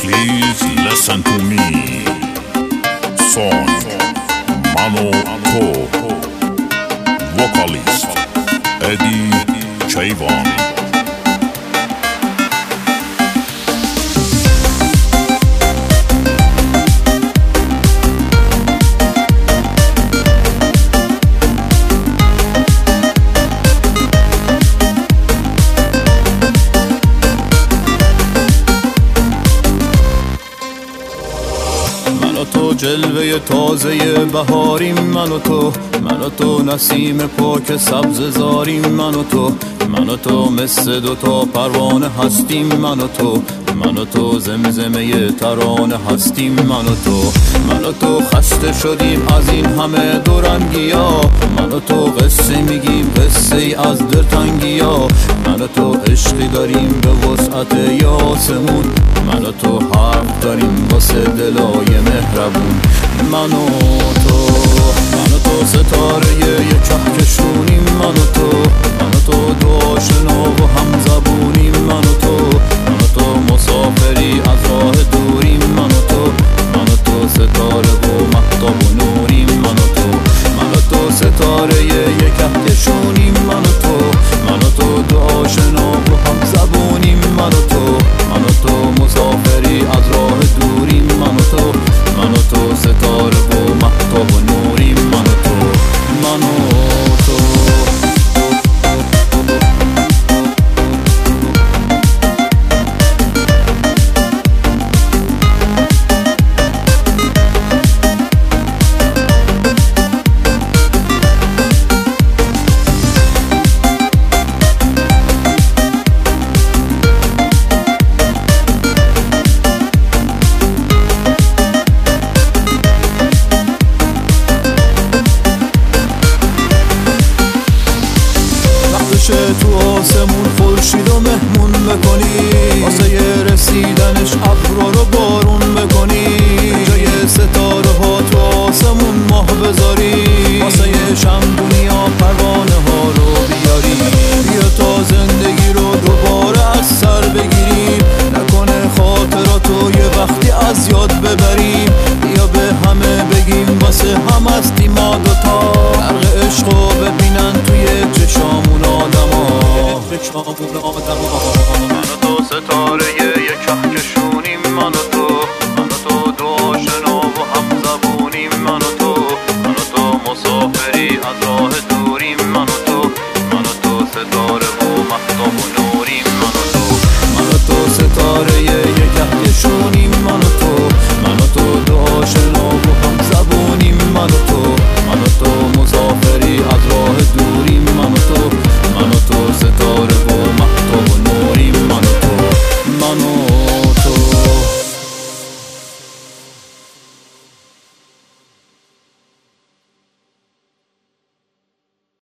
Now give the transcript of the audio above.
Please listen to me. Song Mano To. Vocalist Eddie Chayvan. تو جلوه تازه بهاریم، من و تو نسیم پاک سبز زاریم، من و تو مثل دوتا پروانه هستیم، من و تو زمزمه ترانه هستیم، من و تو خسته شدیم از این همه دورنگیا، من و تو قصه میگیم قصه ای از دلتنگیا، من و تو عشقی داریم به وسعت یاسمون، من و تو حرف داریم واسه دلای مهربون، من و تو ستاره یه کهکشونیم، من و تو دو آشنا و هم زبونیم، من و تو مسافری از راه دوریم، من و تو ستاره و مهتاب و نوریم، من و تو ستاره یه کهکشونیم، من و تو دو آشنا و هم زبونیم، من و تو مسافری از راه دوریم، من و تو ستاره و مهتاب و نوریم، من و تو تو آسمون خورشید و مهمون بکنی، واسه رسیدنش ابرا رو بارون بکنی، جای ستاره ها تو آسمون ماه بذاری، واسه شمدونیا پروانه ها رو بیاری، بیا تا زندگی رو دوباره از سر بگیریم، نکنه خاطراتو یه وقتی از یاد ببریم، بیا به همه بگیم واسه هم هستیم ما دوتا، برق عشقو ببینن توی چشامون آدما، من و تو ستاره یه کهکشونیم، من و تو دو آشنا و هم زبونیم، من و تو مسافری از راه دوریم، من و تو ستاره و مهتاب و نوریم، من و تو ستاره یه کهکشونیم،